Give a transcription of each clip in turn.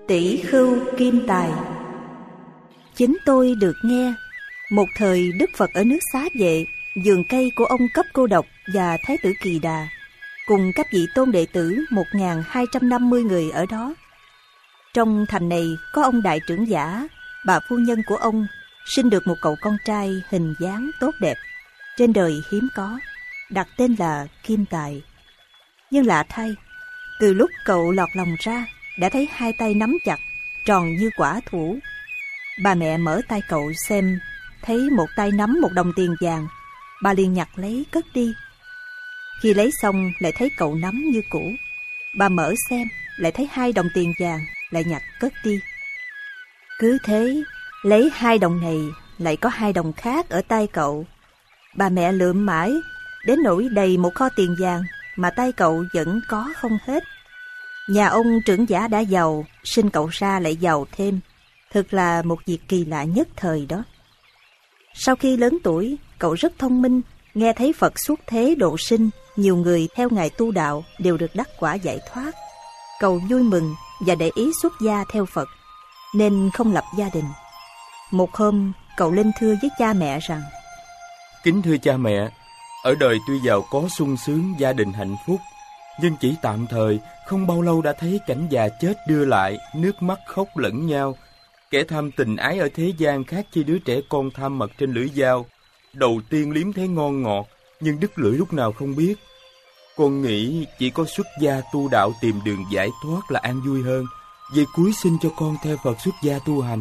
Tỷ Khưu Kim Tài. Chính tôi được nghe, một thời Đức Phật ở nước Xá Vệ, vườn cây của ông Cấp Cô Độc và Thái tử Kỳ Đà, cùng các vị tôn đệ tử 1250 người ở đó. Trong thành này có ông đại trưởng giả, bà phu nhân của ông sinh được một cậu con trai hình dáng tốt đẹp, trên đời hiếm có, đặt tên là Kim Tài. Nhưng lạ thay, từ lúc cậu lọt lòng ra, đã thấy hai tay nắm chặt, tròn như quả thủ. Bà mẹ mở tay cậu xem, thấy một tay nắm một đồng tiền vàng, bà liền nhặt lấy cất đi. Khi lấy xong lại thấy cậu nắm như cũ, bà mở xem, lại thấy 2 đồng tiền vàng, lại nhặt cất đi. Cứ thế, lấy 2 đồng này, lại có 2 đồng khác ở tay cậu. Bà mẹ lượm mãi, đến nỗi đầy một kho tiền vàng mà tay cậu vẫn có không hết. Nhà ông trưởng giả đã giàu, sinh cậu ra lại giàu thêm. Thực là một việc kỳ lạ nhất thời đó. Sau khi lớn tuổi, cậu rất thông minh, nghe thấy Phật xuất thế độ sinh, nhiều người theo Ngài tu đạo đều được đắc quả giải thoát. Cậu vui mừng và để ý xuất gia theo Phật, nên không lập gia đình. Một hôm, cậu lên thưa với cha mẹ rằng: Kính thưa cha mẹ, ở đời tuy giàu có sung sướng, gia đình hạnh phúc, nhưng chỉ tạm thời, không bao lâu đã thấy cảnh già chết đưa lại, nước mắt khóc lẫn nhau. Kẻ tham tình ái ở thế gian khác chi đứa trẻ con tham mật trên lưỡi dao. Đầu tiên liếm thấy ngon ngọt, nhưng đứt lưỡi lúc nào không biết. Con nghĩ chỉ có xuất gia tu đạo tìm đường giải thoát là an vui hơn. Vậy cuối xin cho con theo Phật xuất gia tu hành.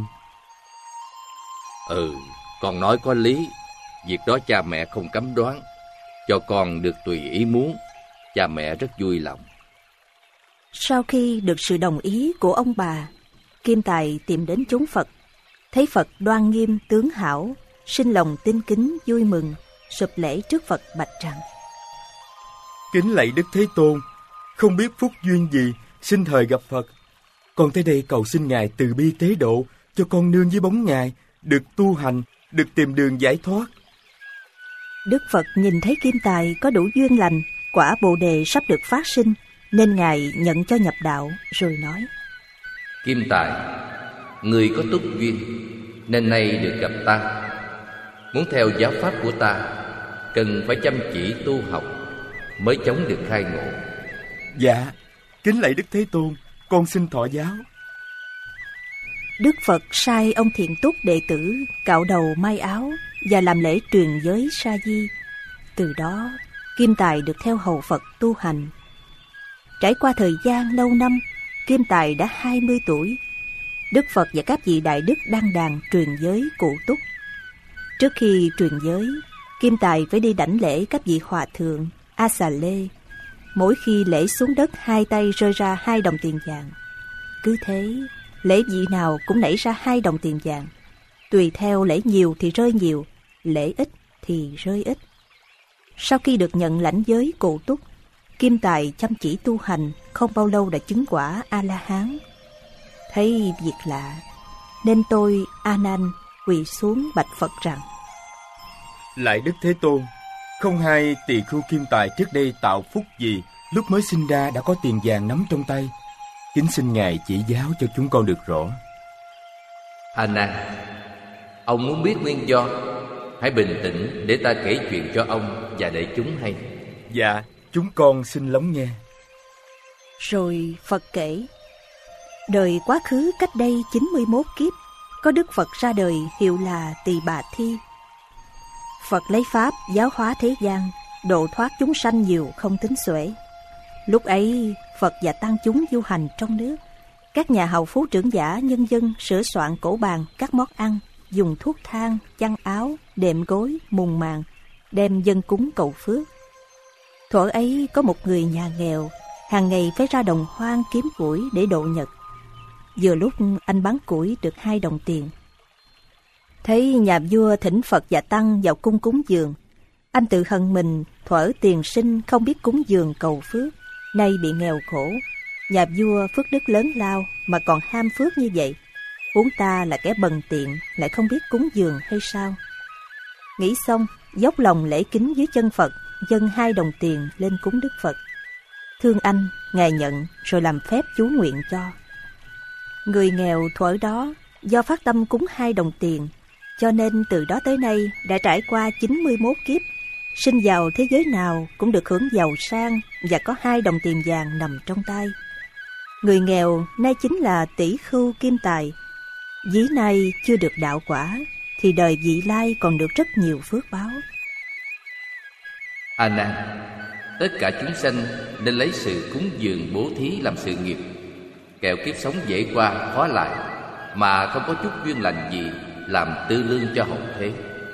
Con nói có lý. Việc đó cha mẹ không cấm đoán, cho con được tùy ý muốn. Cha mẹ rất vui lòng. Sau khi được sự đồng ý của ông bà, Kim Tài tìm đến chốn Phật, thấy Phật đoan nghiêm tướng hảo, sinh lòng tin kính vui mừng, sụp lễ trước Phật bạch rằng: Kính lạy Đức Thế Tôn, không biết phúc duyên gì sinh thời gặp Phật. Con tới đây cầu xin Ngài từ bi tế độ, cho con nương với bóng Ngài, được tu hành, được tìm đường giải thoát. Đức Phật nhìn thấy Kim Tài có đủ duyên lành, quả Bồ Đề sắp được phát sinh, nên Ngài nhận cho nhập đạo, rồi nói: Kim Tài, người có túc duyên, nên nay được gặp ta. Muốn theo giáo pháp của ta, cần phải chăm chỉ tu học, mới chống được khai ngộ. Dạ, kính lạy Đức Thế Tôn, con xin thọ giáo. Đức Phật sai ông Thiện Túc đệ tử cạo đầu may áo và làm lễ truyền giới sa di. Từ đó, Kim Tài được theo hầu Phật tu hành. Trải qua thời gian lâu năm, Kim Tài đã 20 tuổi. Đức Phật và các vị đại đức đăng đàn truyền giới cụ túc. Trước khi truyền giới, Kim Tài phải đi đảnh lễ các vị hòa thượng, A Xà Lê. Mỗi khi lễ xuống đất, 2 tay rơi ra 2 đồng tiền vàng. Cứ thế, lễ vị nào cũng nảy ra 2 đồng tiền vàng. Tùy theo lễ nhiều thì rơi nhiều, lễ ít thì rơi ít. Sau khi được nhận lãnh giới cụ túc, Kim Tài chăm chỉ tu hành, không bao lâu đã chứng quả A-la-hán. Thấy việc lạ, nên tôi, A Nan, quỳ xuống bạch Phật rằng: Lạy Đức Thế Tôn, không hay tỳ khưu Kim Tài trước đây tạo phúc gì, lúc mới sinh ra đã có tiền vàng nắm trong tay. Kính xin Ngài chỉ giáo cho chúng con được rõ. A Nan, ông muốn biết nguyên do, hãy bình tĩnh để ta kể chuyện cho ông và để chúng hay. Dạ, chúng con xin lắng nghe. Rồi Phật kể: đời quá khứ cách đây 91 kiếp, có Đức Phật ra đời hiệu là Tỳ Bà Thi. Phật lấy pháp giáo hóa thế gian, độ thoát chúng sanh nhiều không tính xuể. Lúc ấy, Phật và tăng chúng du hành trong nước. Các nhà hầu phú trưởng giả nhân dân sửa soạn cổ bàn các món ăn, dùng thuốc thang, chăn áo, đệm gối, mùng màn, đem dâng cúng cầu phước. Thuở ấy có một người nhà nghèo, hàng ngày phải ra đồng hoang kiếm củi để độ nhật. Vừa lúc anh bán củi được 2 đồng tiền. Thấy nhà vua thỉnh Phật và tăng vào cung cúng dường, anh tự hận mình thuở tiền sinh không biết cúng dường cầu phước, nay bị nghèo khổ. Nhà vua phước đức lớn lao mà còn ham phước như vậy, huống ta là kẻ bần tiện lại không biết cúng dường hay sao? Nghĩ xong, dốc lòng lễ kính dưới chân Phật, dâng 2 đồng tiền lên cúng Đức Phật. Thương anh, Ngài nhận rồi làm phép chú nguyện cho. Người nghèo thuở đó do phát tâm cúng 2 đồng tiền, cho nên từ đó tới nay đã trải qua 91 kiếp, sinh vào thế giới nào cũng được hưởng giàu sang và có 2 đồng tiền vàng nằm trong tay. Người nghèo nay chính là tỷ khưu Kim Tài. Ví nay chưa được đạo quả, thì đời vị lai còn được rất nhiều phước báo. A Nan, tất cả chúng sanh nên lấy sự cúng dường bố thí làm sự nghiệp, kẻo kiếp sống dễ qua khó lại, mà không có chút duyên lành gì làm tư lương cho hậu thế.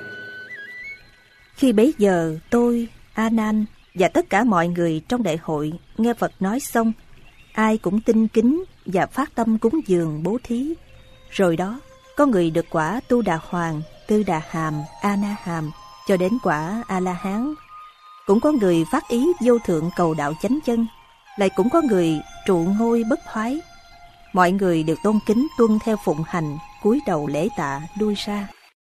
Khi bấy giờ tôi, A Nan và tất cả mọi người trong đại hội nghe Phật nói xong, ai cũng tinh kính và phát tâm cúng dường bố thí. Rồi đó, có người được quả Tu Đà Hoàng, Tư Đà Hàm, A Na Hàm, cho đến quả A La Hán. Cũng có người phát ý vô thượng cầu đạo chánh chân, lại cũng có người trụ ngôi bất thoái. Mọi người được tôn kính tuân theo phụng hành, cúi đầu lễ tạ, lui ra.